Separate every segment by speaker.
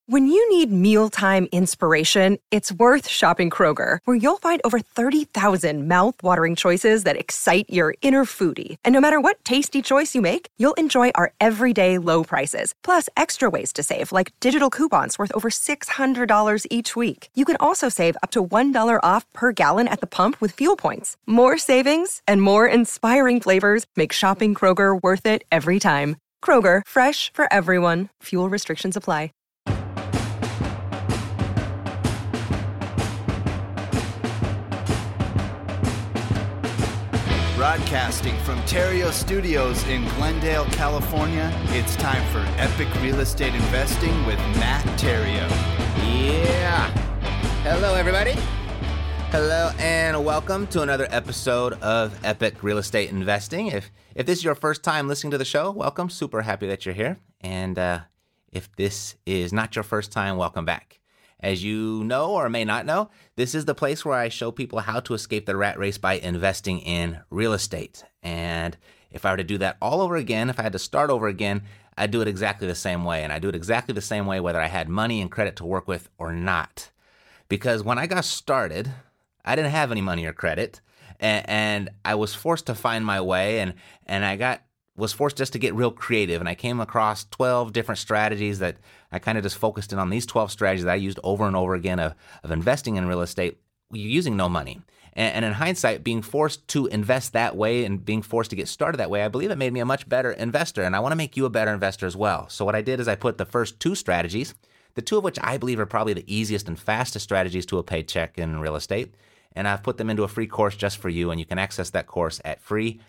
Speaker 1: When you need mealtime inspiration, it's worth shopping Kroger, where you'll find over 30,000 mouth-watering choices that excite your inner foodie. And no matter what tasty choice you make, you'll enjoy our everyday low prices, plus extra ways to save, like digital coupons worth over $600 each week. You can also save up to $1 off per gallon at the pump with fuel points. More savings and more inspiring flavors make shopping Kroger worth it every time. Kroger, fresh for everyone. Fuel restrictions apply.
Speaker 2: Broadcasting from Terrio Studios in Glendale, California, it's time for Epic Real Estate Investing with Matt Terrio.
Speaker 3: Yeah. Hello, everybody. Hello, and welcome to another episode of Epic Real Estate Investing. If this is your first time listening to the show, welcome. Super happy that you're here. And if this is not your first time, welcome back. As you know or may not know, this is the place where I show people how to escape the rat race by investing in real estate. And if I were to do that all over again, if I had to start over again, I'd do it exactly the same way. And I do it exactly the same way whether I had money and credit to work with or not. Because when I got started, I didn't have any money or credit. And I was forced to find my way. And I was forced just to get real creative. And I came across 12 different strategies that I kind of just focused in on these 12 strategies that I used over and over again of investing in real estate using no money. And in hindsight, being forced to invest that way and being forced to get started that way, I believe it made me a much better investor. And I want to make you a better investor as well. So what I did is I put the first two strategies, the two of which I believe are probably the easiest and fastest strategies to a paycheck in real estate. And I've put them into a free course just for you. And you can access that course at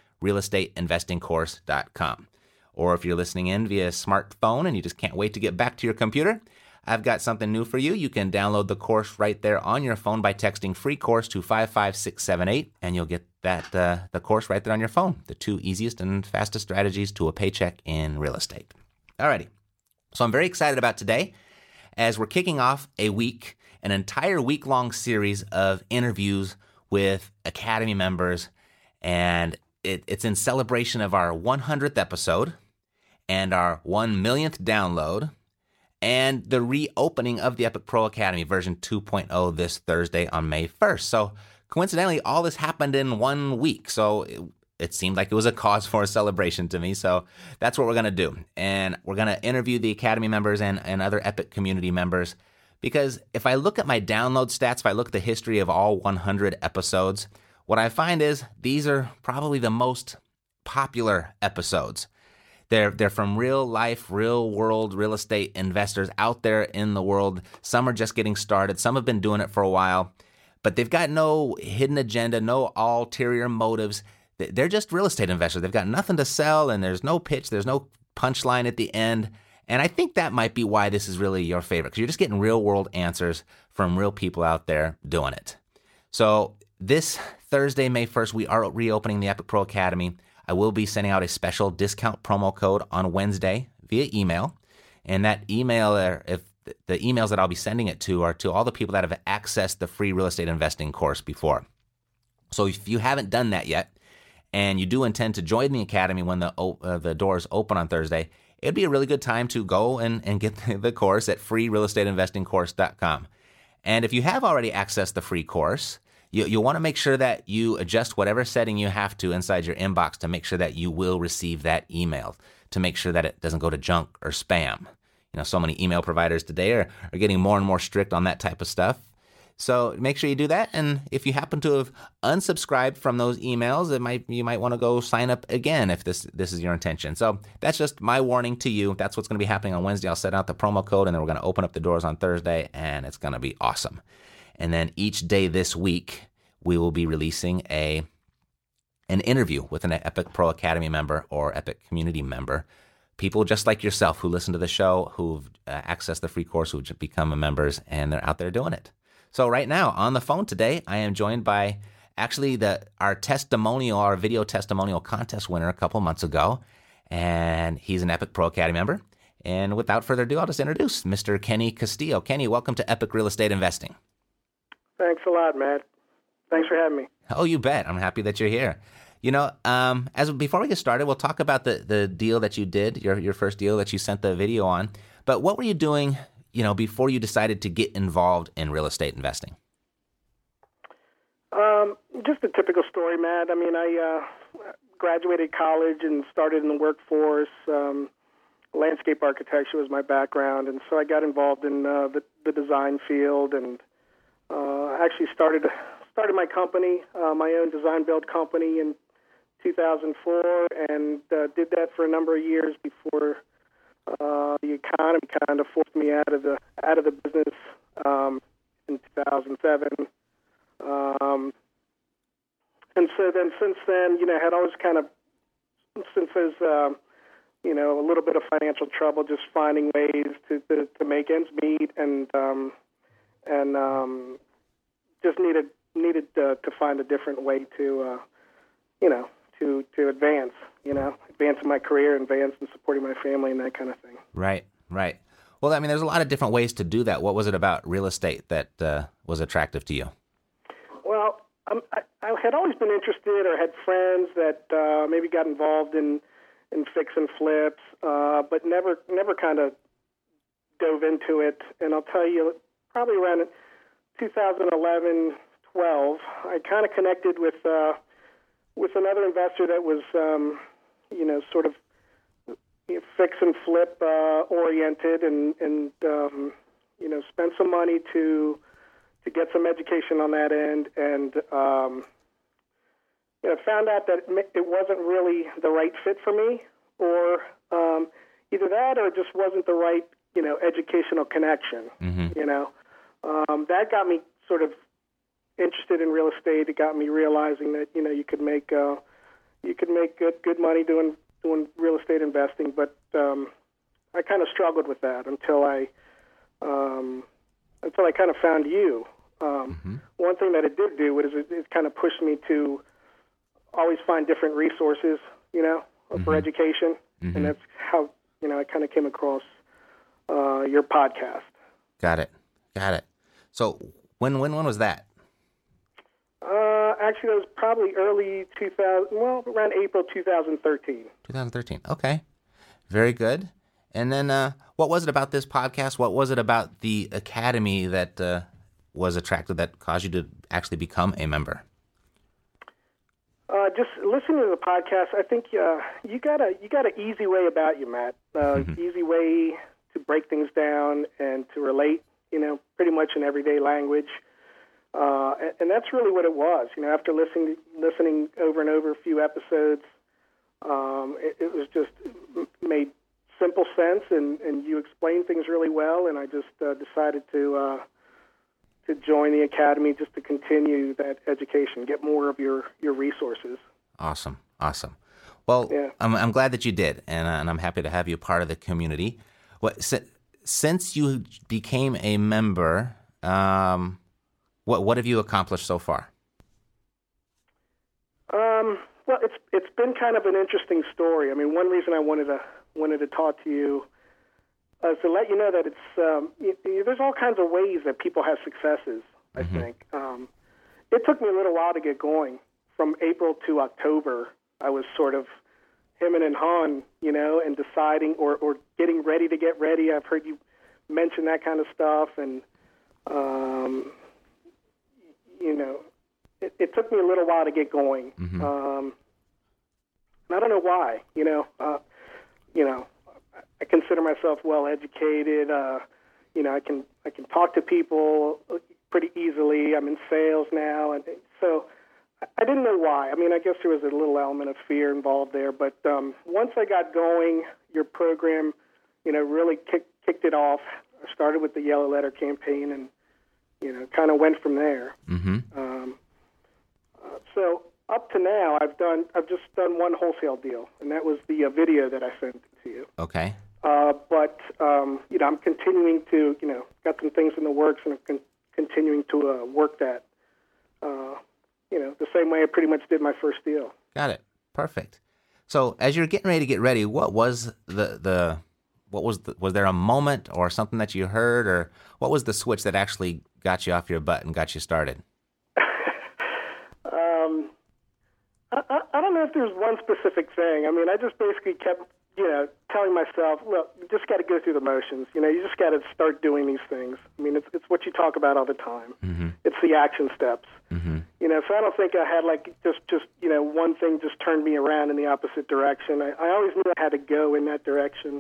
Speaker 3: freerealestateinvestingcourse.com. Or if you're listening in via smartphone and you just can't wait to get back to your computer, I've got something new for you. You can download the course right there on your phone by texting free course to 55678, and you'll get that the course right there on your phone. The two easiest and fastest strategies to a paycheck in real estate. Alrighty. So I'm very excited about today as we're kicking off an entire week-long series of interviews with Academy members, and it's in celebration of our 100th episode and our 1 millionth download and the reopening of the Epic Pro Academy version 2.0 this Thursday on May 1st. So coincidentally, all this happened in 1 week. So it seemed like it was a cause for a celebration to me. So that's what we're going to do. And we're going to interview the Academy members and other Epic community members. Because if I look at my download stats, if I look at the history of all 100 episodes, what I find is these are probably the most popular episodes. They're from real life, real world real estate investors out there in the world. Some are just getting started. Some have been doing it for a while, but they've got no hidden agenda, no ulterior motives. They're just real estate investors. They've got nothing to sell, and there's no pitch. There's no punchline at the end. And I think that might be why this is really your favorite, because you're just getting real world answers from real people out there doing it. So this Thursday, May 1st, we are reopening the Epic Pro Academy. I will be sending out a special discount promo code on Wednesday via email. And that email, if the emails that I'll be sending it to are to all the people that have accessed the free real estate investing course before. So if you haven't done that yet, and you do intend to join the Academy when the doors open on Thursday, it'd be a really good time to go and get the course at freerealestateinvestingcourse.com. And if you have already accessed the free course, you'll want to make sure that you adjust whatever setting you have to inside your inbox to make sure that you will receive that email, to make sure that it doesn't go to junk or spam. You know, so many email providers today are getting more and more strict on that type of stuff. So make sure you do that. And if you happen to have unsubscribed from those emails, you might want to go sign up again if this is your intention. So that's just my warning to you. That's what's going to be happening on Wednesday. I'll set out the promo code, and then we're going to open up the doors on Thursday, and it's going to be awesome. And then each day this week, we will be releasing an interview with an Epic Pro Academy member or Epic community member, people just like yourself who listen to the show, who've accessed the free course, who've become members, and they're out there doing it. So right now on the phone today, I am joined by actually our video testimonial contest winner a couple months ago, and he's an Epic Pro Academy member. And without further ado, I'll just introduce Mr. Kenny Castillo. Kenny, welcome to Epic Real Estate Investing.
Speaker 4: Thanks a lot, Matt. Thanks for having me.
Speaker 3: Oh, you bet. I'm happy that you're here. You know, before we get started, we'll talk about the deal that you did, your first deal that you sent the video on. But what were you doing, before you decided to get involved in real estate investing?
Speaker 4: Just a typical story, Matt. I mean, I graduated college and started in the workforce. Landscape architecture was my background, and so I got involved in the design field, and actually started my company, my own design-build company in 2004, and did that for a number of years before the economy kind of forced me out of the business in 2007. And so then, since then, had always kind of, since there's, a little bit of financial trouble, just finding ways to make ends meet, and just needed to find a different way to, to advance, advance in my career, advance in supporting my family, and that kind of thing.
Speaker 3: Right. Well, I mean, there's a lot of different ways to do that. What was it about real estate that was attractive to you?
Speaker 4: Well, I had always been interested, or had friends that maybe got involved in fix and flips, but never kind of dove into it. And I'll tell you, probably around 2011, 12, I kind of connected with another investor that was, sort of fix and flip oriented, and spent some money to get some education on that end, and found out that it wasn't really the right fit for me, or either that or it just wasn't the right, educational connection. Mm-hmm. That got me sort of interested in real estate. It got me realizing that, you could make good money doing real estate investing, but I kind of struggled with that until I kind of found you. Mm-hmm. One thing that it did do was it kind of pushed me to always find different resources, mm-hmm. for education, mm-hmm. and that's how I kind of came across your podcast. Got it.
Speaker 3: So when was that?
Speaker 4: Actually, that was probably early 2000. Well, around April 2013.
Speaker 3: 2013. Okay, very good. And then, what was it about this podcast? What was it about the Academy that was attractive, that caused you to actually become a member?
Speaker 4: Just listening to the podcast, I think you got an easy way about you, Matt. Mm-hmm. Easy way to break things down and to relate, pretty much in everyday language. And that's really what it was. After listening over and over a few episodes, it was just made simple sense, and you explained things really well. And I just decided to join the Academy just to continue that education, get more of your resources.
Speaker 3: Awesome. Well, yeah. I'm glad that you did, and I'm happy to have you part of the community. Since you became a member, what have you accomplished so far?
Speaker 4: Well, it's been kind of an interesting story. I mean, one reason I wanted to talk to you is to let you know that it's there's all kinds of ways that people have successes. I mm-hmm. think it took me a little while to get going. From April to October, I was sort of hemming and hawing, and deciding or getting ready to get ready. I've heard you mention that kind of stuff, and it took me a little while to get going. Mm-hmm. And I don't know why. I consider myself well educated. I can talk to people pretty easily. I'm in sales now, and so I didn't know why. I mean, I guess there was a little element of fear involved there. But once I got going, your program, really kicked it off. I started with the Yellow Letter campaign, and kind of went from there. Mm-hmm. So up to now, I've just done one wholesale deal, and that was the video that I sent to you.
Speaker 3: Okay.
Speaker 4: But I'm continuing to, got some things in the works, and I'm continuing to work that, the same way I pretty much did my first deal.
Speaker 3: Got it. Perfect. So as you're getting ready to get ready, what was was there a moment or something that you heard, or what was the switch that actually got you off your butt and got you started?
Speaker 4: I don't know if there's one specific thing. I mean, I just basically kept telling myself, look, you just got to go through the motions. You just got to start doing these things. I mean, it's what you talk about all the time.
Speaker 3: Mm-hmm.
Speaker 4: It's the action steps.
Speaker 3: Mm-hmm.
Speaker 4: So I don't think I had just one thing just turned me around in the opposite direction. I always knew I had to go in that direction.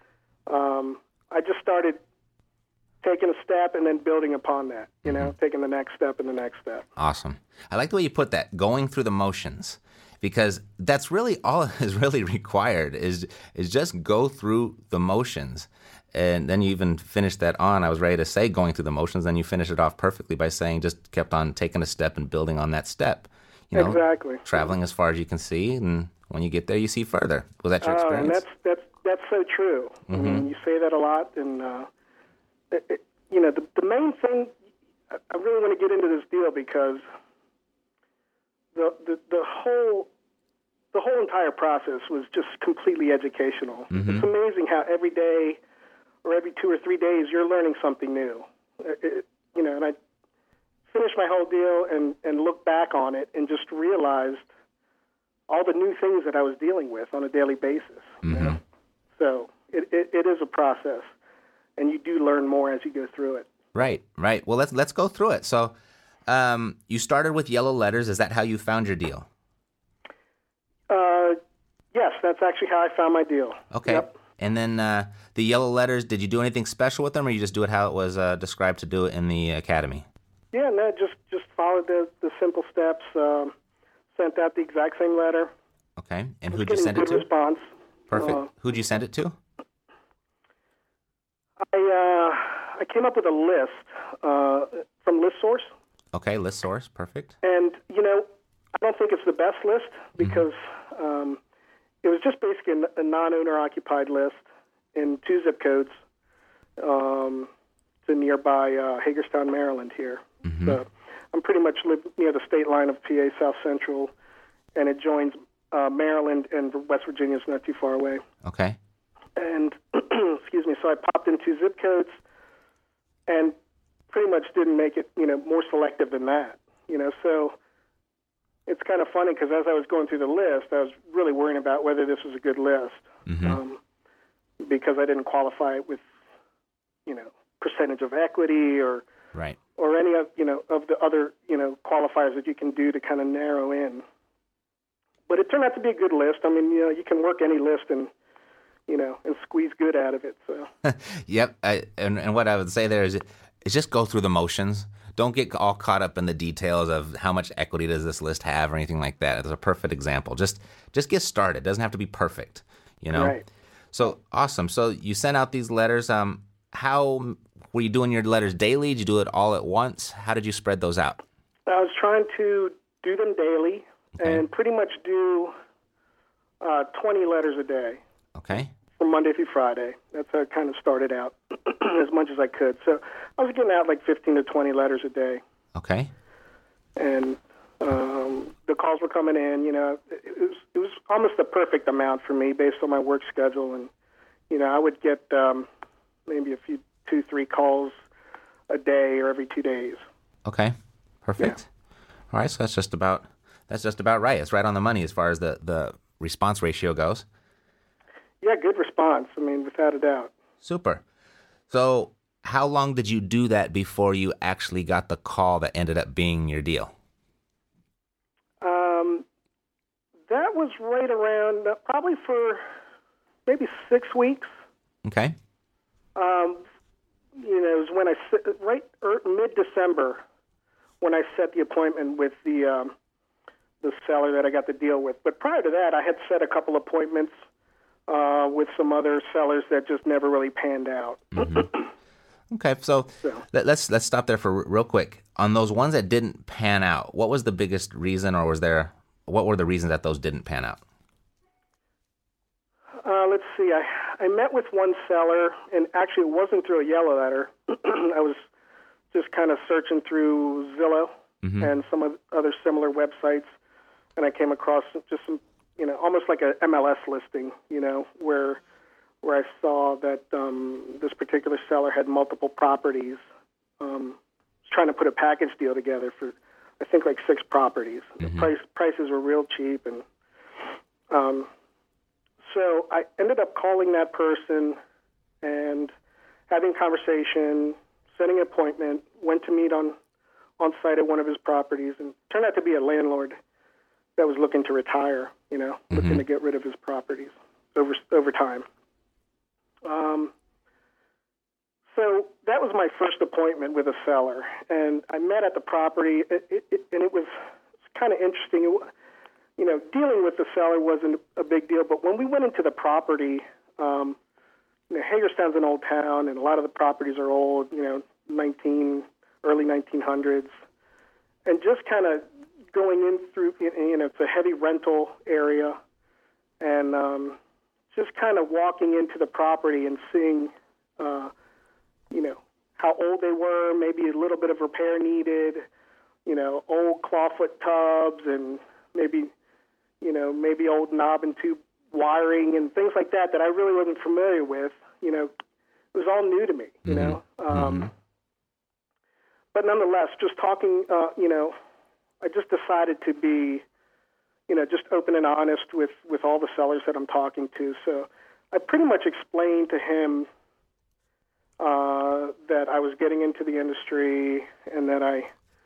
Speaker 4: I just started taking a step and then building upon that, taking the next step and the next step.
Speaker 3: Awesome. I like the way you put that, going through the motions, because that's really all is really required is just go through the motions. And then you even finished that on, I was ready to say going through the motions, then you finish it off perfectly by saying just kept on taking a step and building on that step.
Speaker 4: Exactly.
Speaker 3: Traveling as far as you can see, and when you get there, you see further. Was that your experience?
Speaker 4: And that's so true.
Speaker 3: Mm-hmm.
Speaker 4: I mean, you say that a lot, and the main thing, I really want to get into this deal because the whole entire process was just completely educational.
Speaker 3: Mm-hmm.
Speaker 4: It's amazing how every day or every 2 or 3 days you're learning something new. And I finished my whole deal and looked back on it and just realized all the new things that I was dealing with on a daily basis.
Speaker 3: Mm-hmm.
Speaker 4: So it is a process, and you do learn more as you go through it.
Speaker 3: Right. Well, let's go through it. So you started with yellow letters. Is that how you found your deal?
Speaker 4: Yes, that's actually how I found my deal.
Speaker 3: Okay.
Speaker 4: Yep.
Speaker 3: And then the yellow letters, did you do anything special with them, or you just do it how it was described to do it in the academy?
Speaker 4: Yeah, no, just followed the simple steps, sent out the exact same letter.
Speaker 3: Okay. And who'd you send it to?
Speaker 4: Good response.
Speaker 3: Perfect. Who'd you send it to?
Speaker 4: I came up with a list from ListSource.
Speaker 3: Okay, ListSource. Perfect.
Speaker 4: And, I don't think it's the best list because it was just basically a non-owner-occupied list in 2 zip codes to nearby Hagerstown, Maryland here.
Speaker 3: Mm-hmm.
Speaker 4: So I'm pretty much live near the state line of PA South Central, and it joins Maryland and West Virginia is not too far away.
Speaker 3: Okay.
Speaker 4: And, excuse me, so I popped in 2 zip codes and pretty much didn't make it, more selective than that. So it's kind of funny because as I was going through the list, I was really worrying about whether this was a good list because I didn't qualify it with, percentage of equity or
Speaker 3: right.
Speaker 4: or any of of the other qualifiers that you can do to kind of narrow in. But it turned out to be a good list. I mean, you can work any list and squeeze good out of it. So.
Speaker 3: Yep. And what I would say there is just go through the motions. Don't get all caught up in the details of how much equity does this list have or anything like that. It's a perfect example. Just get started. It doesn't have to be perfect,
Speaker 4: Right.
Speaker 3: So awesome. So you sent out these letters. How were you doing your letters daily? Did you do it all at once? How did you spread those out?
Speaker 4: I was trying to do them daily and pretty much do 20 letters a day.
Speaker 3: Okay.
Speaker 4: From Monday through Friday. That's how I kind of started out as much as I could. So I was getting out like 15 to 20 letters a day.
Speaker 3: Okay.
Speaker 4: And the calls were coming in. It was almost the perfect amount for me based on my work schedule. And, I would get maybe a few 2-3 calls a day or every 2 days.
Speaker 3: Okay. Perfect. Yeah. All right. So that's just about right. It's right on the money as far as the response ratio goes.
Speaker 4: Yeah, good response. I mean, without a doubt.
Speaker 3: Super. So how long did you do that before you actually got the call that ended up being your deal?
Speaker 4: That was right around, probably for maybe 6 weeks.
Speaker 3: Okay.
Speaker 4: It was when mid-December when I set the appointment with the seller that I got the deal with. But prior to that, I had set a couple appointments with some other sellers that just never really panned out.
Speaker 3: Mm-hmm. Okay, so let's stop there for real quick. On those ones that didn't pan out, what was the biggest reason, or what were the reasons that those didn't pan out?
Speaker 4: Let's see. I met with one seller, and actually it wasn't through a yellow letter. I was just kind of searching through Zillow and some of other similar websites, and I came across just some, almost like a MLS listing, where I saw that this particular seller had multiple properties. Was trying to put a package deal together for, I think, like 6 properties. The prices were real cheap, and So I ended up calling that person and having a conversation, setting an appointment, went to meet on site at one of his properties, and turned out to be a landlord that was looking to retire, looking to get rid of his properties over time. So that was my first appointment with a seller, and I met at the property, and it was kind of interesting. Dealing with the seller wasn't a big deal, but when we went into the property, Hagerstown's an old town, and a lot of the properties are old, early 1900s, and just kind of going in through, it's a heavy rental area, and just kind of walking into the property and seeing, how old they were, maybe a little bit of repair needed, old clawfoot tubs, and maybe old knob and tube wiring and things like that I really wasn't familiar with. It was all new to me, But nonetheless, just talking, I just decided to be, just open and honest with all the sellers that I'm talking to. So I pretty much explained to him that I was getting into the industry and that I,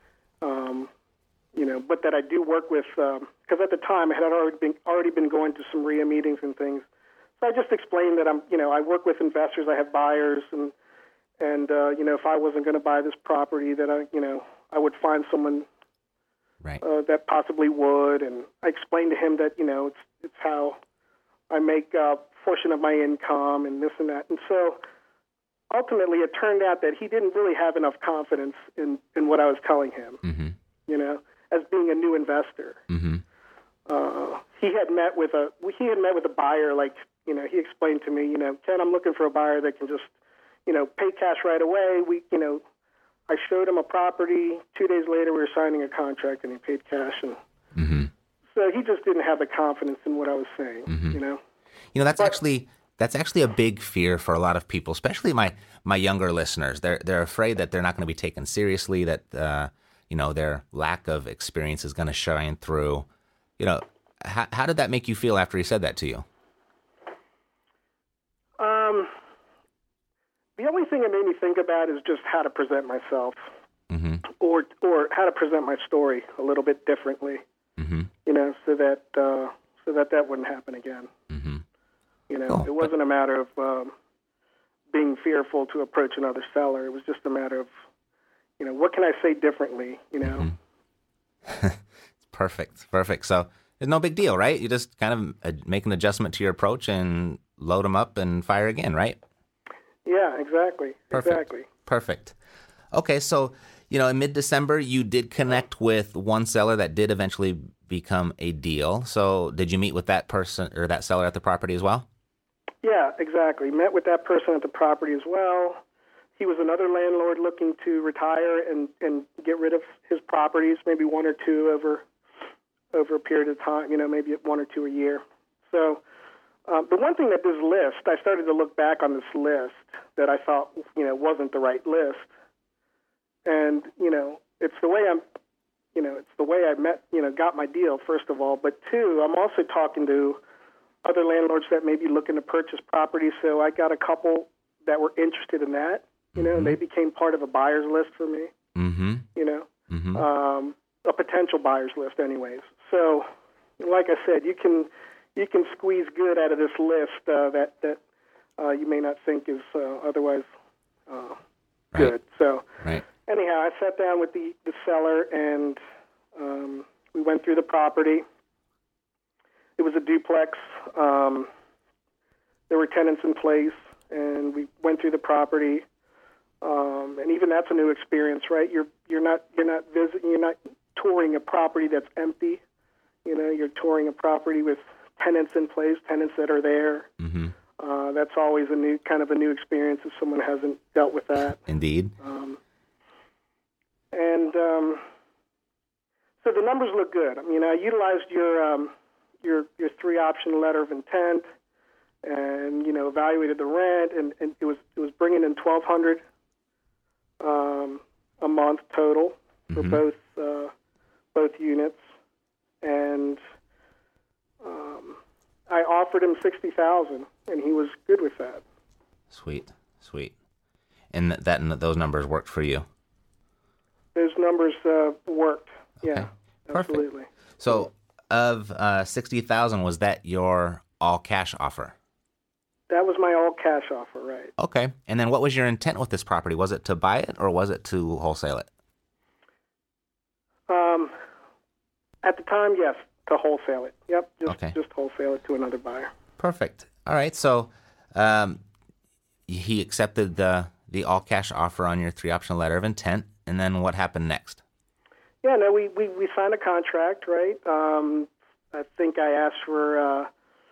Speaker 4: but that I do work with, because at the time I had already been going to some RIA meetings and things. So I just explained that I work with investors, I have buyers, and if I wasn't going to buy this property, that I would find someone
Speaker 3: right.
Speaker 4: That possibly would. And I explained to him that it's how I make a portion of my income and this and that. And so ultimately, it turned out that he didn't really have enough confidence in what I was telling him. As being a new investor. He had met with a buyer, like, he explained to me, Ken, I'm looking for a buyer that can just, pay cash right away. I showed him a property. 2 days later, we were signing a contract, and he paid cash. And so he just didn't have the confidence in what I was saying,
Speaker 3: That's actually a big fear for a lot of people, especially my younger listeners. They're afraid that they're not going to be taken seriously, that their lack of experience is going to shine through. How did that make you feel after he said that to you?
Speaker 4: The only thing it made me think about is just how to present myself, or how to present my story a little bit differently, so that wouldn't happen again. Cool. It wasn't a matter of being fearful to approach another seller. It was just a matter of, what can I say differently,
Speaker 3: Perfect. So it's no big deal, right? You just kind of make an adjustment to your approach and load them up and fire again, right?
Speaker 4: Yeah, exactly.
Speaker 3: Perfect. Okay, so, in mid-December, you did connect with one seller that did eventually become a deal. So did you meet with that person or that seller at the property as well?
Speaker 4: Yeah, exactly. Met with that person at the property as well. He was another landlord looking to retire and get rid of his properties, maybe one or two over a period of time, maybe one or two a year. So the one thing that this list, I started to look back on this list that I thought, wasn't the right list. And, it's the way I met, got my deal, first of all. But two, I'm also talking to other landlords that may be looking to purchase property. So I got a couple that were interested in that, and they became part of a buyer's list for me, a potential buyer's list anyways. So like I said, you can squeeze good out of this list that you may not think is otherwise good.
Speaker 3: Right.
Speaker 4: So
Speaker 3: right.
Speaker 4: Anyhow, I sat down with the seller, and we went through the property. It was a duplex. There were tenants in place, and we went through the property. And even that's a new experience, right? You're not touring a property that's empty. You're touring a property with tenants in place, tenants that are there. That's always a new experience if someone hasn't dealt with that.
Speaker 3: Indeed.
Speaker 4: So the numbers look good. I mean, I utilized your 3-option letter of intent, and evaluated the rent, and it was bringing in $1,200 a month total for both units, and I offered him $60,000, and he was good with that.
Speaker 3: Sweet. And those numbers worked for you?
Speaker 4: Those numbers worked.
Speaker 3: Okay.
Speaker 4: Yeah,
Speaker 3: Perfect.
Speaker 4: absolutely.
Speaker 3: So of $60,000, was that your all-cash offer?
Speaker 4: That was my all-cash offer, right.
Speaker 3: Okay. And then what was your intent with this property? Was it to buy it or was it to wholesale it?
Speaker 4: At the time, yes, to wholesale it. Yep,
Speaker 3: Okay.
Speaker 4: just wholesale it to another buyer.
Speaker 3: Perfect. All right. So he accepted the all-cash offer on your 3-option letter of intent. And then what happened next?
Speaker 4: Yeah, no, we signed a contract, right? I think I asked for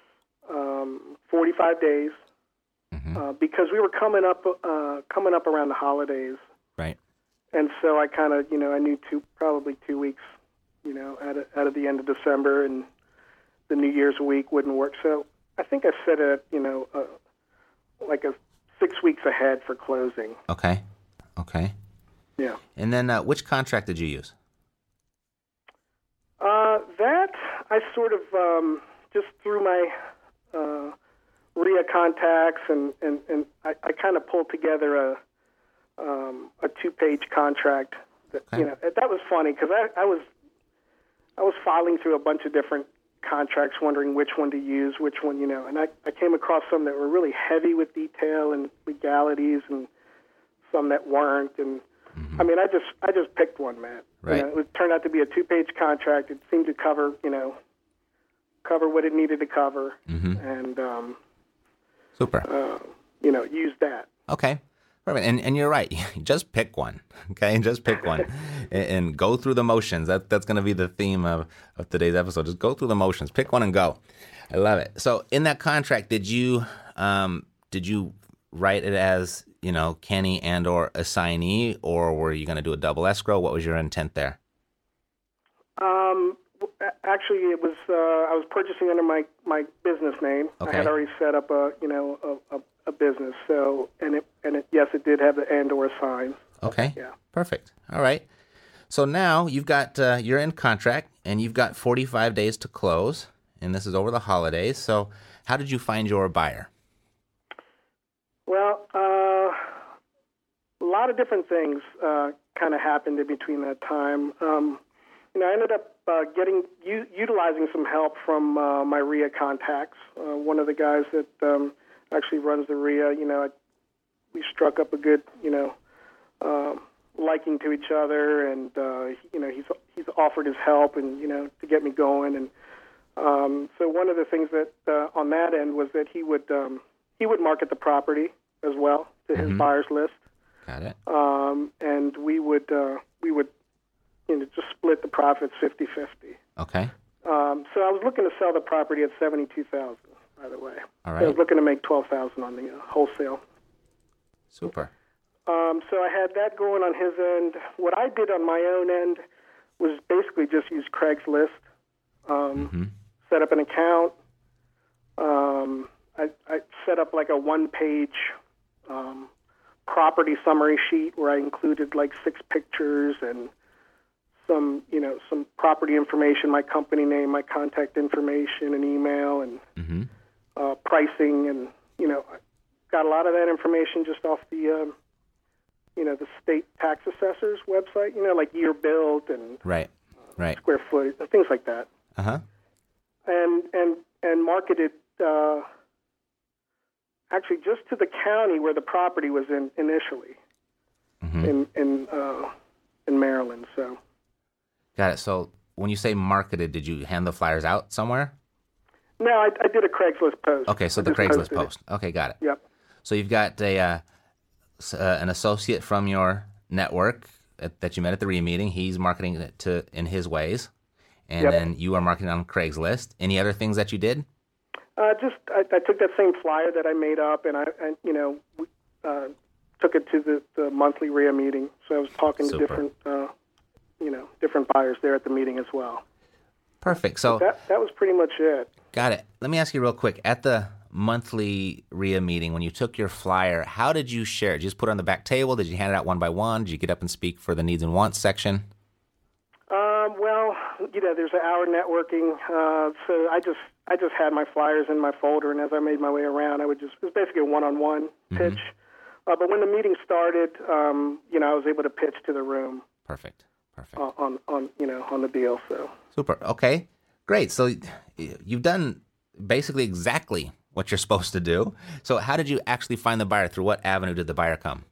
Speaker 4: 45 days because we were coming up around the holidays,
Speaker 3: Right.
Speaker 4: and so I kind of, I knew probably 2 weeks, out of the end of December, and the New Year's week wouldn't work. So I think I set it, like a 6 weeks ahead for closing.
Speaker 3: Okay.
Speaker 4: Yeah.
Speaker 3: And then which contract did you use?
Speaker 4: That I sort of just through my RIA contacts, and I kind of pulled together a 2-page contract. That,
Speaker 3: Okay.
Speaker 4: that was funny because I was filing through a bunch of different contracts, wondering which one to use, which one, and I came across some that were really heavy with detail and legalities, and some that weren't, and I mean, I just picked one, Matt.
Speaker 3: Right.
Speaker 4: It turned out to be a 2-page contract. It seemed to cover what it needed to cover, and
Speaker 3: Super.
Speaker 4: use that.
Speaker 3: Okay. Perfect. And you're right. Just pick one. Okay. Just pick one and go through the motions. That's going to be the theme of today's episode. Just go through the motions. Pick one and go. I love it. So in that contract, did you write it as, Kenny and or assignee, or were you going to do a double escrow? What was your intent there?
Speaker 4: Actually, it was I was purchasing under my business name.
Speaker 3: Okay.
Speaker 4: I had already set up a business. So yes, it did have the and or signs.
Speaker 3: Okay.
Speaker 4: Yeah.
Speaker 3: Perfect. All right. So now you've got you're in contract and you've got 45 days to close, and this is over the holidays. So how did you find your buyer?
Speaker 4: Well, a lot of different things kind of happened in between that time. I ended up utilizing some help from my RIA contacts. One of the guys that actually runs the RIA, we struck up a good, liking to each other, and he's offered his help and to get me going. And so one of the things that on that end was that he would market the property as well to his buyers list.
Speaker 3: Got it.
Speaker 4: And we would just split the profits 50-50.
Speaker 3: Okay.
Speaker 4: So I was looking to sell the property at $72,000, by the way.
Speaker 3: All right.
Speaker 4: So I was looking to make $12,000 on the wholesale.
Speaker 3: Super.
Speaker 4: So I had that going on his end. What I did on my own end was basically just use Craigslist, set up an account. I set up like a 1-page property summary sheet where I included like 6 pictures and some property information, my company name, my contact information, and email, and pricing, and got a lot of that information just off the the state tax assessor's website, like year billed and
Speaker 3: Right.
Speaker 4: square footage, things like that. And marketed actually just to the county where the property was in initially, in Maryland. So.
Speaker 3: Got it. So when you say marketed, did you hand the flyers out somewhere?
Speaker 4: No, I did a Craigslist post.
Speaker 3: Okay, so
Speaker 4: I
Speaker 3: the
Speaker 4: just
Speaker 3: Craigslist
Speaker 4: posted it.
Speaker 3: post. Okay, got it.
Speaker 4: Yep.
Speaker 3: So you've got an associate from your network that you met at the RIA meeting. He's marketing it in his ways, and then you are marketing on Craigslist. Any other things that you did?
Speaker 4: I took that same flyer that I made up, and I took it to the monthly RIA meeting. So I was talking to different buyers there at the meeting as well.
Speaker 3: Perfect. So
Speaker 4: that was pretty much it.
Speaker 3: Got it. Let me ask you real quick. At the monthly RIA meeting, when you took your flyer, how did you share it? Did you just put it on the back table? Did you hand it out one by one? Did you get up and speak for the needs and wants section?
Speaker 4: Well, Well, there's an hour networking, so I just had my flyers in my folder, and as I made my way around, it was basically a one-on-one pitch. But when the meeting started, I was able to pitch to the room.
Speaker 3: Perfect.
Speaker 4: On the deal. So
Speaker 3: super. Okay, great. So you've done basically exactly what you're supposed to do. So how did you actually find the buyer? Through what avenue did the buyer come?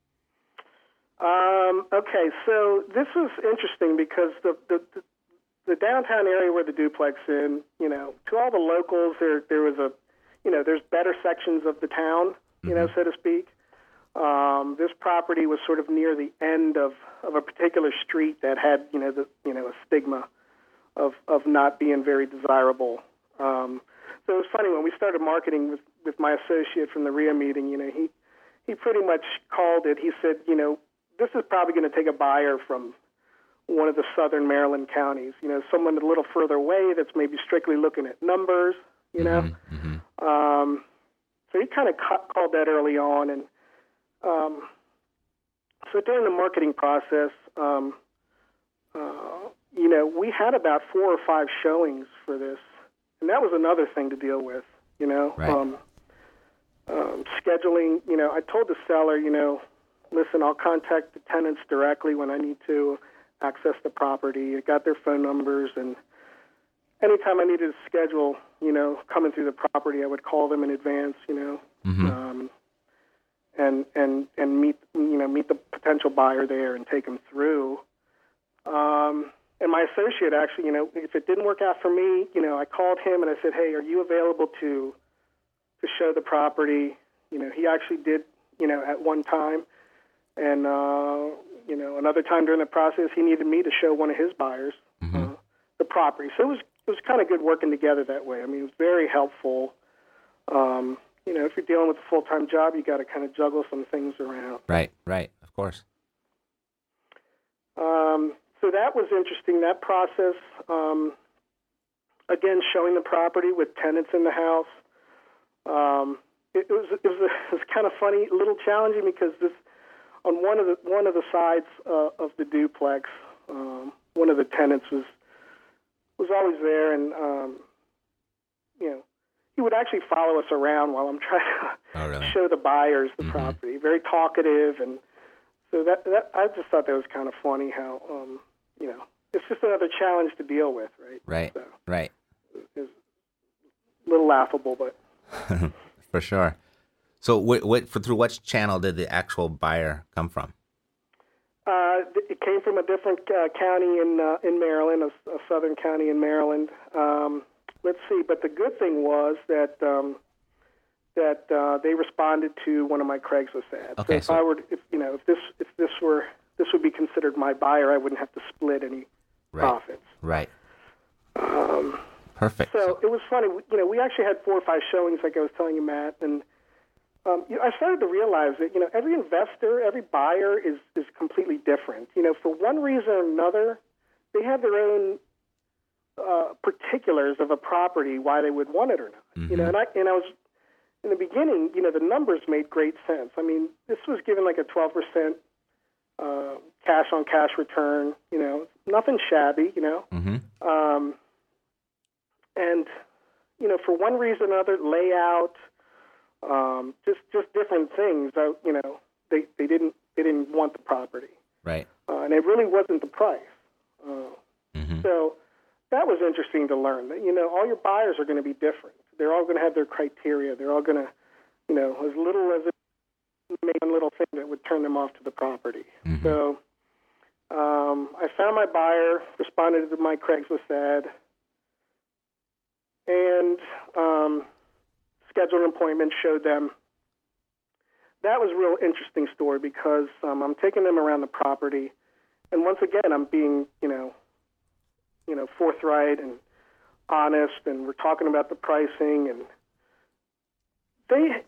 Speaker 4: Okay, so this was interesting because the downtown area where the duplex in, to all the locals, there was there's better sections of the town, so to speak. This property was sort of near the end of a particular street that had, a stigma of not being very desirable. So it was funny when we started marketing with my associate from the RIA meeting. He pretty much called it. He said, this is probably going to take a buyer from one of the southern Maryland counties. Someone a little further away that's maybe strictly looking at numbers. So he kind of called that early on, and so during the marketing process, we had about 4 or 5 showings for this, and that was another thing to deal with,
Speaker 3: Right.
Speaker 4: Scheduling, I told the seller, listen, I'll contact the tenants directly when I need to access the property. I got their phone numbers, and anytime I needed to schedule, coming through the property, I would call them in advance, and meet the potential buyer there and take them through. And my associate actually, if it didn't work out for me, I called him and I said, hey, are you available to show the property? He actually did, at one time. And, another time during the process, he needed me to show one of his buyers the property. So it was kind of good working together that way. I mean, it was very helpful. If you're dealing with a full-time job, you got to kind of juggle some things around.
Speaker 3: Right, of course.
Speaker 4: So that was interesting, that process. Again, showing the property with tenants in the house. It was kind of funny, a little challenging because this on one of the sides of the duplex, one of the tenants was always there, and he would actually follow us around while I'm trying to show the buyers the property. Very talkative, and so that I just thought that was kind of funny how it's just another challenge to deal with, right?
Speaker 3: Right.
Speaker 4: So
Speaker 3: Right.
Speaker 4: It's a little laughable, but
Speaker 3: for sure. So, through which channel did the actual buyer come from?
Speaker 4: It came from a different county in Maryland, a southern county in Maryland. Let's see. But the good thing was that they responded to one of my Craigslist ads.
Speaker 3: Okay,
Speaker 4: so if this would be considered my buyer, I wouldn't have to split any profits.
Speaker 3: Right. Perfect.
Speaker 4: So it was funny. We actually had 4 or 5 showings, like I was telling you, Matt, and I started to realize that every investor, every buyer is completely different. For one reason or another, they have their own particulars of a property, why they would want it or not. And I was in the beginning. The numbers made great sense. I mean, this was given like a 12% cash on cash return. Nothing shabby. And for one reason or another, layout. Just different things. They didn't want the property,
Speaker 3: right?
Speaker 4: And it really wasn't the price. So that was interesting to learn. That all your buyers are going to be different. They're all going to have their criteria. They're all going to, as little as it may be one little thing that would turn them off to the property. So I found my buyer, responded to my Craigslist ad, and scheduled an appointment, showed them. That was a real interesting story because I'm taking them around the property, and once again, I'm being, forthright and honest, and we're talking about the pricing, and they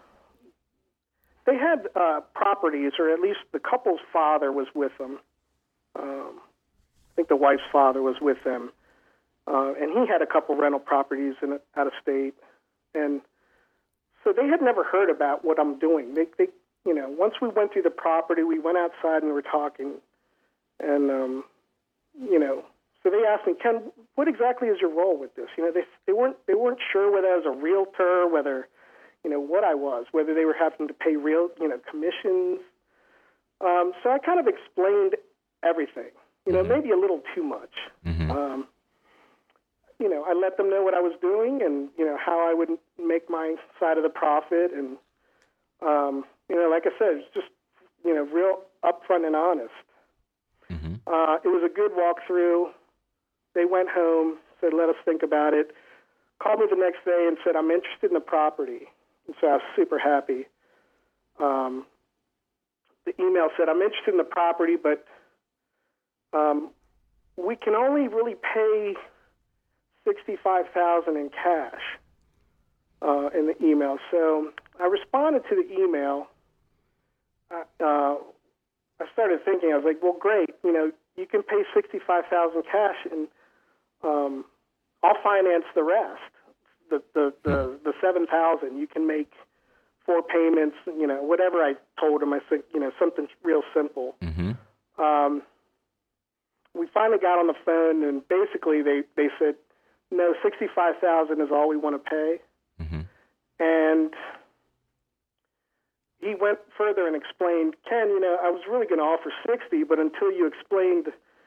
Speaker 4: had properties, or at least the couple's father was with them. I think the wife's father was with them, and he had a couple rental properties out of state, and so they had never heard about what I'm doing. They once we went through the property, we went outside and we were talking, and So they asked me, Ken, what exactly is your role with this? They weren't sure whether I was a realtor, whether, what I was, whether they were having to pay real, commissions. So I kind of explained everything, maybe a little too much.
Speaker 3: Mm-hmm.
Speaker 4: I let them know what I was doing and, how I would make my side of the profit. And, like I said, it's just, real upfront and honest.
Speaker 3: Mm-hmm.
Speaker 4: It was a good walkthrough. They went home, said, let us think about it. Called me the next day and said, I'm interested in the property. And so I was super happy. The email said, I'm interested in the property, but we can only really pay $65,000 in cash in the email. So I responded to the email. I started thinking, I was like, well, great, you can pay $65,000 cash, and I'll finance the rest. The $7,000, you can make 4 payments, whatever I told him. I said, something real simple.
Speaker 3: Mm-hmm.
Speaker 4: We finally got on the phone, and basically they said, no, $65,000 is all we want to pay.
Speaker 3: Mm-hmm.
Speaker 4: And he went further and explained, Ken, I was really going to offer 60, but until you explained,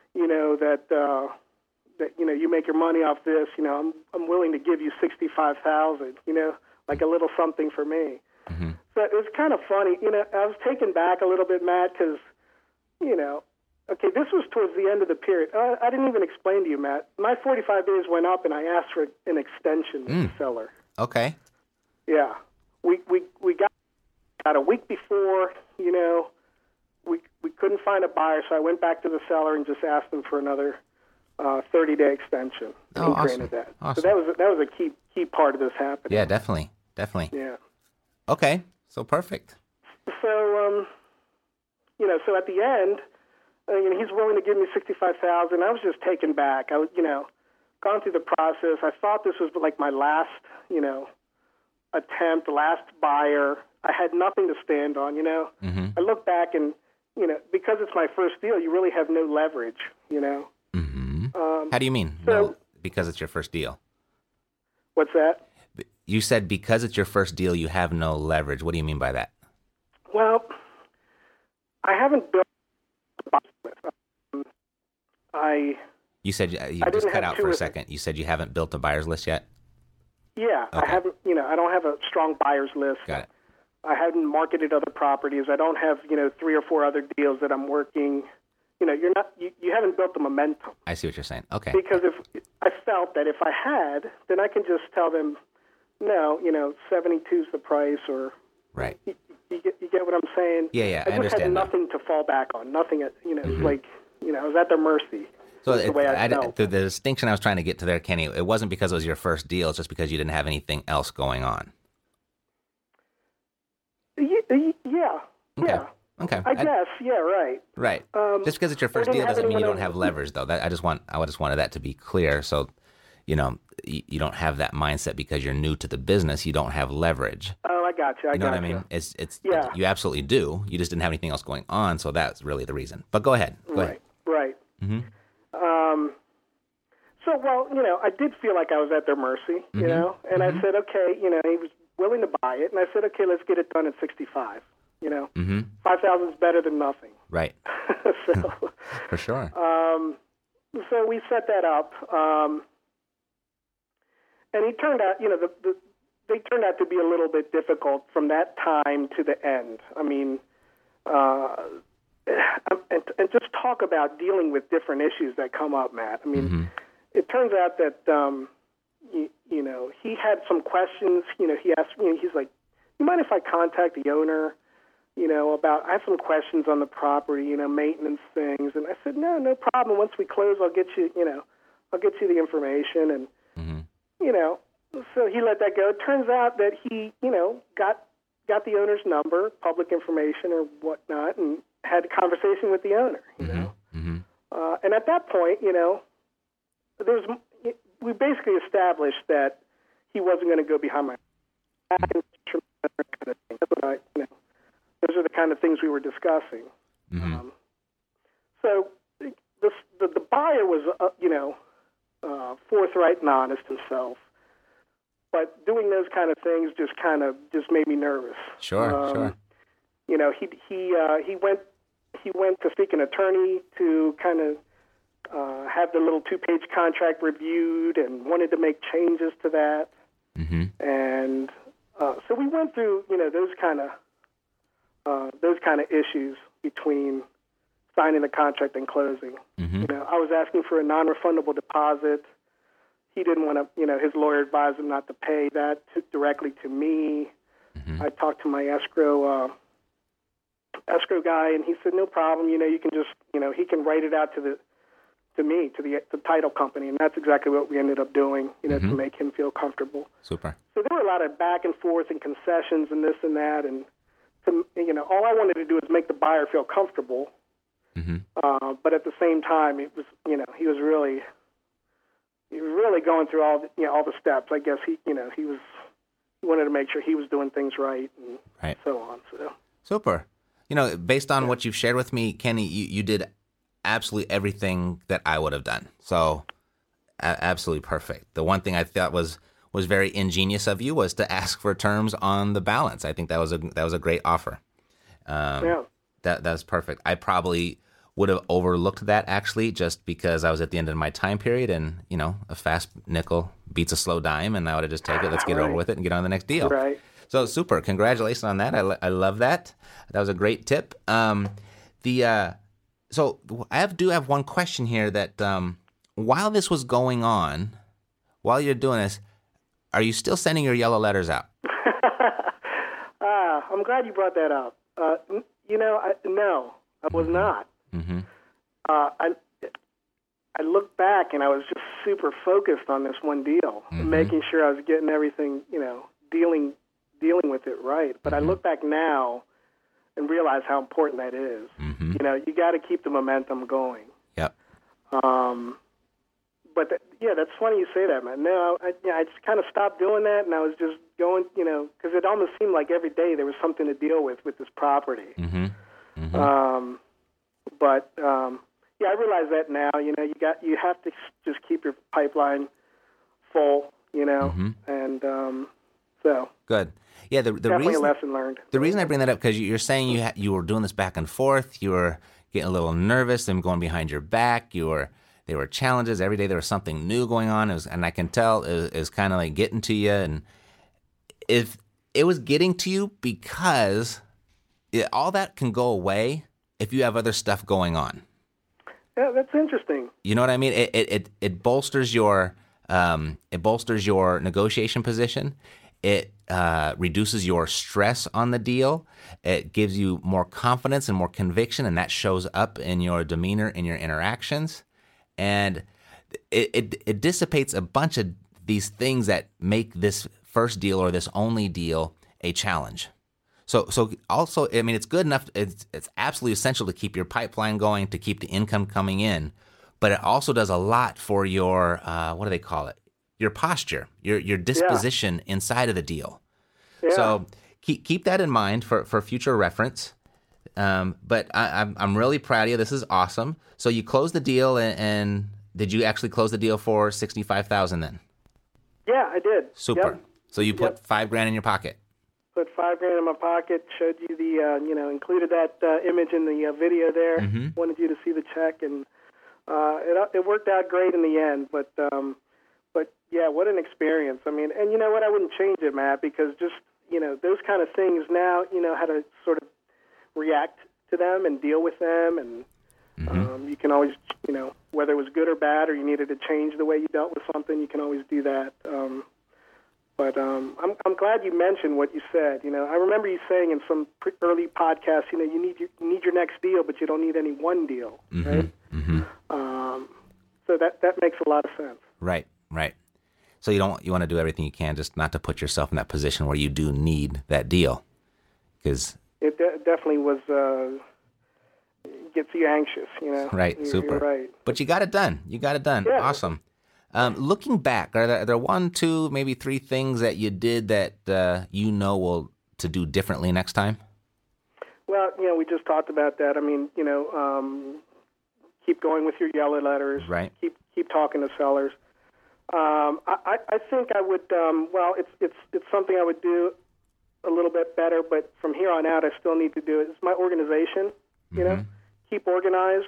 Speaker 4: that you make your money off this, I'm willing to give you $65,000, like a little something for me.
Speaker 3: Mm-hmm.
Speaker 4: So it was kind of funny. I was taken back a little bit, Matt, because, okay, this was towards the end of the period. I didn't even explain to you, Matt. My 45 days went up, and I asked for an extension with the seller.
Speaker 3: Okay.
Speaker 4: Yeah. We got a week before, we couldn't find a buyer, so I went back to the seller and just asked them for another 30-day extension.
Speaker 3: Oh,
Speaker 4: he
Speaker 3: awesome.
Speaker 4: granted that.
Speaker 3: Awesome.
Speaker 4: So that was a key part of this happening.
Speaker 3: Yeah, definitely.
Speaker 4: Yeah.
Speaker 3: Okay, so perfect.
Speaker 4: So, so at the end, he's willing to give me $65,000. I was just taken back. I was, gone through the process. I thought this was like my last, attempt, last buyer. I had nothing to stand on,
Speaker 3: Mm-hmm.
Speaker 4: I look back and, because it's my first deal, you really have no leverage,
Speaker 3: Mm-hmm. How do you mean?
Speaker 4: So,
Speaker 3: No, because it's your first deal.
Speaker 4: What's that?
Speaker 3: You said because it's your first deal, you have no leverage. What do you mean by that?
Speaker 4: Well, I haven't built a buyer's list.
Speaker 3: You said you just cut out for a second. You said you haven't built a buyer's list yet?
Speaker 4: Yeah,
Speaker 3: Okay.
Speaker 4: I haven't, I don't have a strong buyer's list.
Speaker 3: Got it.
Speaker 4: I haven't marketed other properties. I don't have, 3 or 4 other deals that I'm working. You haven't built the momentum.
Speaker 3: I see what you're saying. Okay.
Speaker 4: Because if I felt that if I had, then I can just tell them, no, 72 is the price, or
Speaker 3: Right.
Speaker 4: you get what I'm saying?
Speaker 3: Yeah, I
Speaker 4: I just had
Speaker 3: understand that.
Speaker 4: nothing to fall back on. Nothing,
Speaker 3: Mm-hmm.
Speaker 4: like, I was at their mercy.
Speaker 3: So
Speaker 4: the way I felt.
Speaker 3: the distinction I was trying to get to there, Kenny, it wasn't because it was your first deal. It's just because you didn't have anything else going on.
Speaker 4: Yeah.
Speaker 3: Okay.
Speaker 4: I guess. Yeah. Right.
Speaker 3: Right. Just because it's your first
Speaker 4: didn't
Speaker 3: deal
Speaker 4: have
Speaker 3: doesn't mean you
Speaker 4: anyone
Speaker 3: don't have leverage, though. I just wanted that to be clear. So, you don't have that mindset because you're new to the business. You don't have leverage.
Speaker 4: Oh, I got you.
Speaker 3: You know what I mean? It's
Speaker 4: Yeah.
Speaker 3: You absolutely do. You just didn't have anything else going on, so that's really the reason. But go ahead. Go ahead.
Speaker 4: Right.
Speaker 3: Mm-hmm.
Speaker 4: So, well, I did feel like I was at their mercy,
Speaker 3: Mm-hmm.
Speaker 4: and I said, okay, he was willing to buy it, and I said, okay, let's get it done at 65.
Speaker 3: Mm-hmm.
Speaker 4: 5,000 is better than nothing.
Speaker 3: Right.
Speaker 4: So,
Speaker 3: For sure.
Speaker 4: so we set that up, and he turned out, they turned out to be a little bit difficult from that time to the end. I mean, and just talk about dealing with different issues that come up, Matt. I mean,
Speaker 3: Mm-hmm.
Speaker 4: It turns out that, he had some questions. He asked me, he's like, you mind if I contact the owner, about, I have some questions on the property, maintenance things. And I said, no problem. Once we close, I'll get you, I'll get you the information. And,
Speaker 3: Mm-hmm.
Speaker 4: so he let that go. It turns out that he, got the owner's number, public information or whatnot, and had a conversation with the owner,
Speaker 3: Mm-hmm.
Speaker 4: And at that point, we basically established that he wasn't going to go behind my back. Those are the kind of things we were discussing.
Speaker 3: Mm-hmm.
Speaker 4: So the buyer buyer was, forthright and honest himself. But doing those kind of things just made me nervous.
Speaker 3: Sure.
Speaker 4: You know, he went to seek an attorney to kind of have the little 2-page contract reviewed and wanted to make changes to that.
Speaker 3: Mm-hmm.
Speaker 4: And so we went through, those kind of issues between signing the contract and closing.
Speaker 3: Mm-hmm.
Speaker 4: I was asking for a non-refundable deposit. He didn't want to, his lawyer advised him not to pay that directly to me.
Speaker 3: Mm-hmm.
Speaker 4: I talked to my escrow guy, and he said, no problem. You can just, he can write it out to the title company, and that's exactly what we ended up doing, to make him feel comfortable.
Speaker 3: Super.
Speaker 4: So there were a lot of back and forth and concessions and this and that, and all I wanted to do was make the buyer feel comfortable.
Speaker 3: Mm-hmm.
Speaker 4: But at the same time, it was, he was really going through all the steps. I guess he wanted to make sure he was doing things right and so on. So
Speaker 3: super. Based on what you've shared with me, Kenny, you did absolutely everything that I would have done. So absolutely perfect. The one thing I thought was very ingenious of you was to ask for terms on the balance. I think that was a great offer. That's perfect. I probably would have overlooked that actually just because I was at the end of my time period, and a fast nickel beats a slow dime, and I would have just taken it. Let's get over with it and get on to the next deal.
Speaker 4: Right.
Speaker 3: So super. Congratulations on that. I love that. That was a great tip. So I do have one question here that while this was going on, while you're doing this, are you still sending your yellow letters out?
Speaker 4: I'm glad you brought that up. No, I was not.
Speaker 3: Mm-hmm.
Speaker 4: I look back and I was just super focused on this one deal, making sure I was getting everything, dealing with it right. But I look back now and realize how important that is.
Speaker 3: Mm-hmm.
Speaker 4: You got to keep the momentum going.
Speaker 3: Yep.
Speaker 4: But that's funny you say that, man. No, I just kind of stopped doing that, and I was just going, because it almost seemed like every day there was something to deal with this property.
Speaker 3: Mm-hmm. Mm-hmm.
Speaker 4: I realize that now. You have to just keep your pipeline full. And so
Speaker 3: good. Yeah, the
Speaker 4: definitely
Speaker 3: reason,
Speaker 4: a lesson learned.
Speaker 3: The reason I bring that up because you're saying you were doing this back and forth. You were getting a little nervous. Them going behind your back. There were challenges every day. There was something new going on. And I can tell it was kind of like getting to you. And if it was getting to you because all that can go away if you have other stuff going on.
Speaker 4: Yeah, that's interesting.
Speaker 3: You know what I mean? It bolsters your negotiation position. It reduces your stress on the deal. It gives you more confidence and more conviction, and that shows up in your demeanor, in your interactions. And it dissipates a bunch of these things that make this first deal or this only deal a challenge. So also, I mean, it's good enough. It's absolutely essential to keep your pipeline going, to keep the income coming in. But it also does a lot for your, what do they call it? Your posture, your disposition inside of the deal. Yeah. So keep that in mind for future reference. But I'm really proud of you. This is awesome. So you closed the deal, and did you actually close the deal for $65,000 then?
Speaker 4: Yeah, I did.
Speaker 3: Super.
Speaker 4: Yep.
Speaker 3: So you put $5,000 in your pocket.
Speaker 4: Put $5,000 in my pocket. Showed you the, included that image in the video there.
Speaker 3: Mm-hmm.
Speaker 4: Wanted you to see the check, and it worked out great in the end. But yeah, what an experience. I mean, and you know what? I wouldn't change it, Matt, because just those kind of things now, how to sort of react to them and deal with them, and you can always, whether it was good or bad, or you needed to change the way you dealt with something, you can always do that. But I'm glad you mentioned what you said. I remember you saying in some early podcasts, you need your next deal, but you don't need any one deal, right?
Speaker 3: Mm-hmm.
Speaker 4: So that makes a lot of sense.
Speaker 3: Right. So you want to do everything you can just not to put yourself in that position where you do need that deal, because
Speaker 4: it definitely was gets you anxious,
Speaker 3: Right, super.
Speaker 4: You're right.
Speaker 3: But you got it done.
Speaker 4: Yeah.
Speaker 3: Awesome. Looking back, are there 1, 2, maybe 3 things that you did that to do differently next time?
Speaker 4: Well, we just talked about that. I mean, keep going with your yellow letters.
Speaker 3: Right.
Speaker 4: Keep talking to sellers. I think I would. Well, it's something I would do a little bit better, but from here on out, I still need to do it. It's my organization. You know, keep organized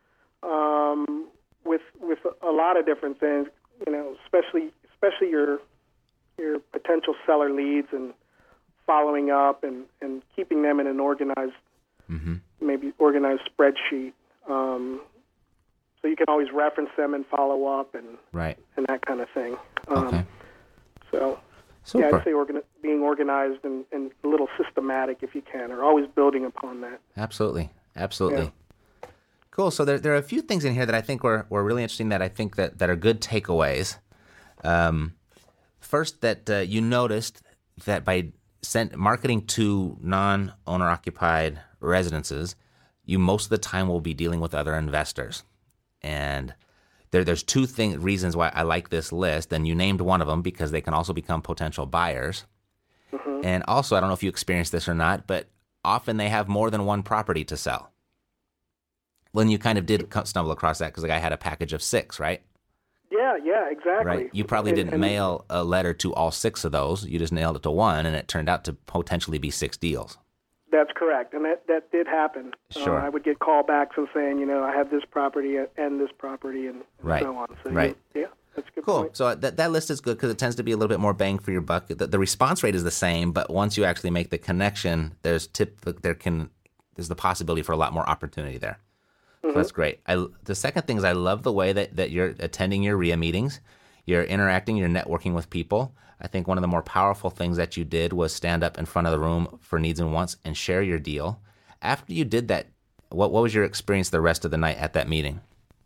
Speaker 4: with a lot of different things. You know, especially your potential seller leads and following up and keeping them in an organized, maybe organized spreadsheet. So you can always reference them and follow up and that kind of thing.
Speaker 3: Okay.
Speaker 4: So,
Speaker 3: Super.
Speaker 4: yeah, I'd say being organized and a little systematic if you can, or always building upon that.
Speaker 3: Absolutely. Absolutely.
Speaker 4: Yeah.
Speaker 3: Cool. So there are a few things in here that I think were really interesting that I think that are good takeaways. First, that you noticed that by marketing to non-owner occupied residences, you most of the time will be dealing with other investors. And there's two reasons why I like this list, and you named one of them because they can also become potential buyers. And also, I don't know if you experienced this or not, but often they have more than one property to sell. Well, you kind of did stumble across that because the guy had a package of 6, right?
Speaker 4: Yeah, exactly.
Speaker 3: Right. You probably didn't mail a letter to all 6 of those. You just nailed it to one, and it turned out to potentially be 6 deals.
Speaker 4: That's correct, and that did happen.
Speaker 3: Sure.
Speaker 4: I would get callbacks and saying, I have this property and this property and so on. So
Speaker 3: right.
Speaker 4: Yeah, that's a good
Speaker 3: Cool.
Speaker 4: point.
Speaker 3: So that list is good because it tends to be a little bit more bang for your buck. The response rate is the same, but once you actually make the connection, there's the possibility for a lot more opportunity there. So that's great. The second thing is I love the way that you're attending your RIA meetings. You're interacting, you're networking with people. I think one of the more powerful things that you did was stand up in front of the room for needs and wants and share your deal. After you did that, what was your experience the rest of the night at that meeting?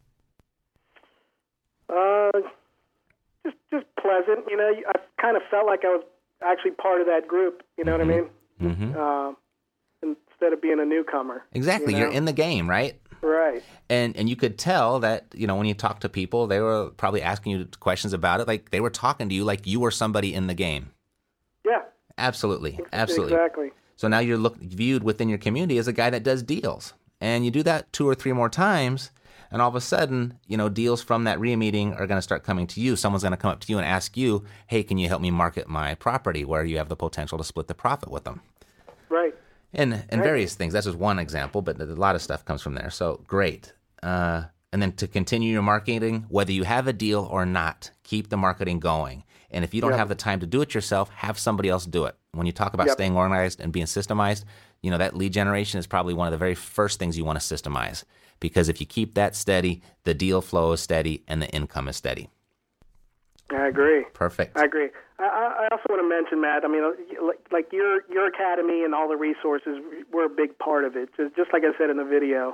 Speaker 4: Just pleasant. I kind of felt like I was actually part of that group. You know what I mean? Instead of being a newcomer.
Speaker 3: Exactly. You're in the game, right?
Speaker 4: Right.
Speaker 3: And you could tell that, when you talk to people, they were probably asking you questions about it. Like they were talking to you like you were somebody in the game.
Speaker 4: Yeah.
Speaker 3: Absolutely. Absolutely.
Speaker 4: Exactly.
Speaker 3: So now you're viewed within your community as a guy that does deals. And you do that 2 or 3 more times, and all of a sudden, deals from that RIA meeting are going to start coming to you. Someone's going to come up to you and ask you, hey, can you help me market my property, where you have the potential to split the profit with them.
Speaker 4: Right.
Speaker 3: And various things. That's just one example, but a lot of stuff comes from there. So great. And then to continue your marketing, whether you have a deal or not, keep the marketing going. And if you don't have the time to do it yourself, have somebody else do it. When you talk about staying organized and being systemized, that lead generation is probably one of the very first things you want to systemize. Because if you keep that steady, the deal flow is steady and the income is steady.
Speaker 4: I agree.
Speaker 3: Perfect.
Speaker 4: I agree. I also want to mention, Matt, I mean, like your academy and all the resources were a big part of it. Just like I said in the video,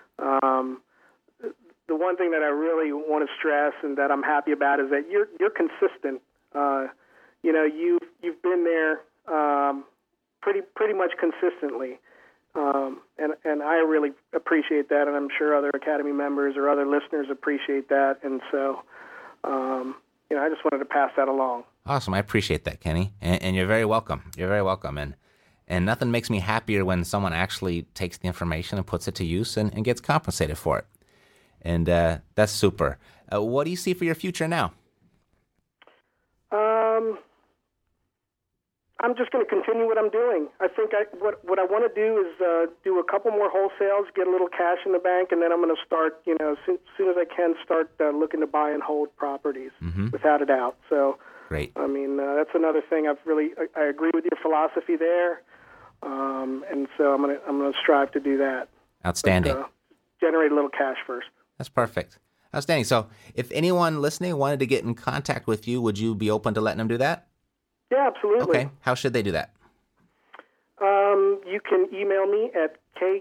Speaker 4: the one thing that I really want to stress and that I'm happy about is that you're consistent. You've been there pretty much consistently, and I really appreciate that, and I'm sure other academy members or other listeners appreciate that, and so. I just wanted to pass that along.
Speaker 3: Awesome. I appreciate that, Kenny. And you're very welcome. You're very welcome. And nothing makes me happier when someone actually takes the information and puts it to use and gets compensated for it. And that's super. What do you see for your future now?
Speaker 4: I'm just going to continue what I'm doing. I think what I want to do is do a couple more wholesales, get a little cash in the bank, and then I'm going to start, as soon as I can, start looking to buy and hold properties, without a doubt. So,
Speaker 3: great.
Speaker 4: I mean, that's another thing I agree with your philosophy there, and so I'm going to strive to do that.
Speaker 3: Outstanding.
Speaker 4: But, generate a little cash first.
Speaker 3: That's perfect. Outstanding. So, if anyone listening wanted to get in contact with you, would you be open to letting them do that?
Speaker 4: Yeah, absolutely.
Speaker 3: Okay. How should they do that?
Speaker 4: You can email me at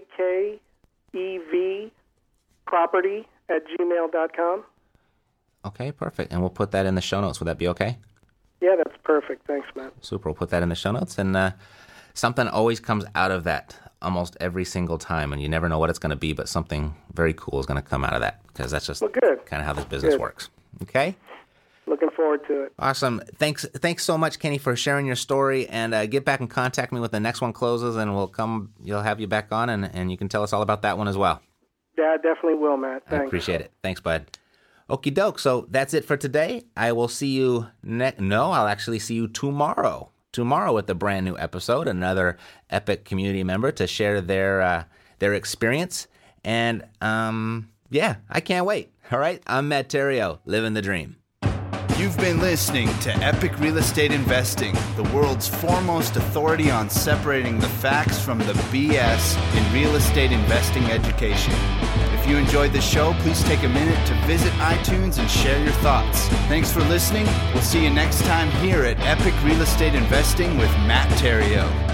Speaker 4: kkevproperty@gmail.com.
Speaker 3: Okay, perfect. And we'll put that in the show notes. Would that be okay?
Speaker 4: Yeah, that's perfect. Thanks, Matt.
Speaker 3: Super. We'll put that in the show notes. And something always comes out of that almost every single time. And you never know what it's going to be, but something very cool is going to come out of that because that's just kind of how this business works. Okay?
Speaker 4: Looking forward to it.
Speaker 3: Awesome. Thanks so much, Kenny, for sharing your story. And get back and contact me when the next one closes, and you'll have you back on, and you can tell us all about that one as well.
Speaker 4: Yeah, I definitely will, Matt. Thanks.
Speaker 3: I appreciate it. Thanks, bud. Okie doke. So that's it for today. I will see you I'll actually see you tomorrow. Tomorrow with a brand new episode, another Epic community member to share their experience. And yeah, I can't wait. All right, I'm Matt Theriault, living the dream.
Speaker 2: You've been listening to Epic Real Estate Investing, the world's foremost authority on separating the facts from the BS in real estate investing education. If you enjoyed the show, please take a minute to visit iTunes and share your thoughts. Thanks for listening. We'll see you next time here at Epic Real Estate Investing with Matt Theriault.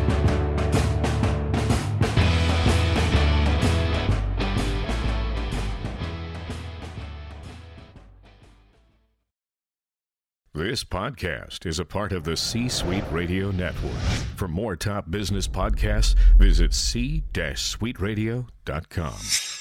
Speaker 5: This podcast is a part of the C-Suite Radio Network. For more top business podcasts, visit c-suiteradio.com.